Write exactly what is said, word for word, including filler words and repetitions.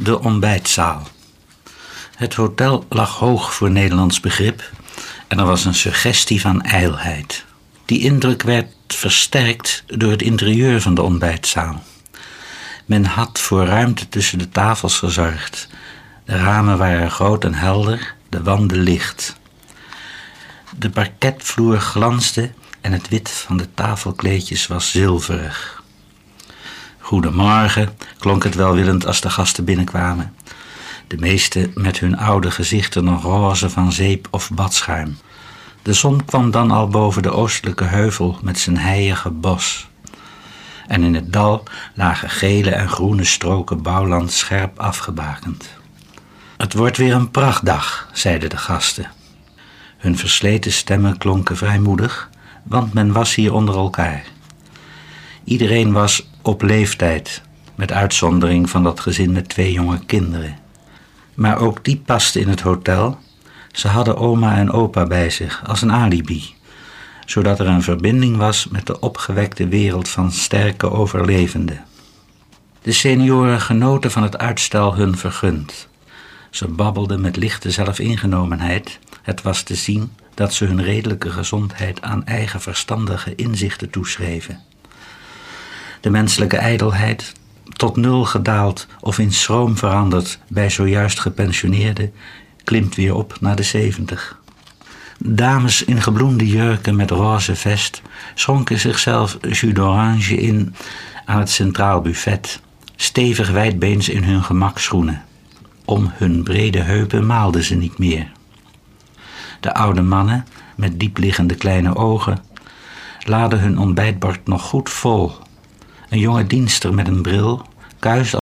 De ontbijtzaal. Het hotel lag hoog voor Nederlands begrip en er was een suggestie van ijlheid. Die indruk werd versterkt door het interieur van de ontbijtzaal. Men had voor ruimte tussen de tafels gezorgd. De ramen waren groot en helder, de wanden licht. De parketvloer glansde en het wit van de tafelkleedjes was zilverig. Goedemorgen, klonk het welwillend als de gasten binnenkwamen. De meesten met hun oude gezichten nog roze van zeep of badschuim. De zon kwam dan al boven de oostelijke heuvel met zijn heiige bos. En in het dal lagen gele en groene stroken bouwland scherp afgebakend. Het wordt weer een prachtdag, zeiden de gasten. Hun versleten stemmen klonken vrijmoedig, want men was hier onder elkaar. Iedereen was op leeftijd, met uitzondering van dat gezin met twee jonge kinderen. Maar ook die pasten in het hotel. Ze hadden oma en opa bij zich als een alibi, zodat er een verbinding was met de opgewekte wereld van sterke overlevenden. De senioren genoten van het uitstel hun vergund. Ze babbelden met lichte zelfingenomenheid. Het was te zien dat ze hun redelijke gezondheid aan eigen verstandige inzichten toeschreven. De menselijke ijdelheid, tot nul gedaald of in schroom veranderd bij zojuist gepensioneerden, klimt weer op naar de zeventig. Dames in gebloemde jurken met roze vest schonken zichzelf jus d'orange in aan het centraal buffet, stevig wijdbeens in hun gemakschoenen. Om hun brede heupen maalden ze niet meer. De oude mannen, met diepliggende kleine ogen, laden hun ontbijtbord nog goed vol. Een jonge dienster met een bril kuiste